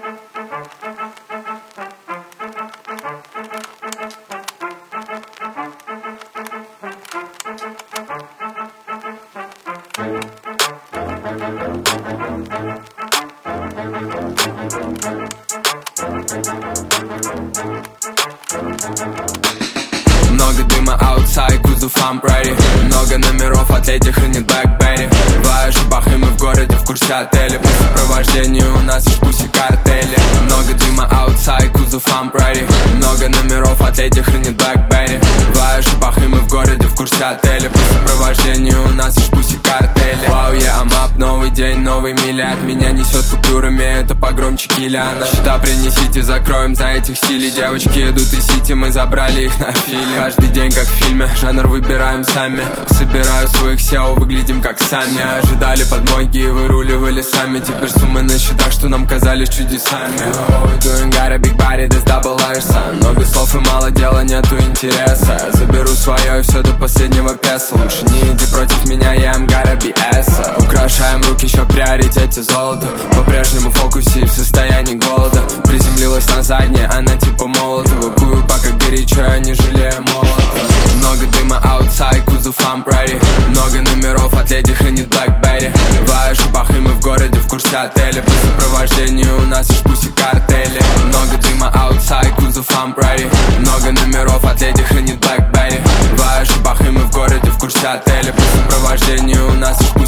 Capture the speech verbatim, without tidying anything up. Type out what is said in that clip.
Много дыма outside, кузов I'm ready. Много номеров от этих и не Blackberry. Два шибах и мы в городе в курсе отеля. По сопровождению у нас есть пуси картели. Много дыма outside, кузов I'm ready. Много номеров от этих и не Blackberry. Два шибах и мы в городе в курсе отеля. По сопровождению у нас есть пуси картели. Вау, yeah, I'm up, новый день, новый мили. От меня несет купюрами, это погромче Киллиана. Счета принесите, закроем за этих стилей. Девочки идут из сити, мы забрали их на филе. Каждый день как в фильме, жанр выбираем сами. Собираю своих сео, выглядим как сами. Ожидали подмоги и выруливали сами. Теперь суммы на счетах, что нам казались чудесами. Oh, doing got a big body, this double R'sa. Много слов и мало дела, нету интереса. Заберу свое и все до последнего песо. Лучше не иди против меня, я am gotta be ass. Украшаем руки, еще в приоритете золото. По-прежнему в фокусе и в состоянии голода. Приземлилась на заднее, она типа молота. Выкую пока горячо, я не жалею молота. Много дыма outside, кузов I'm ready. Много номеров от этих и не Blackberry. Два шибах и мы в городе в курсе отеля. По сопровождению у нас есть пуси картели. Много дыма outside, кузов I'm ready. Много номеров от этих и не Blackberry. Два шибах и мы в городе в курсе отеля. По сопровождению у нас есть пуси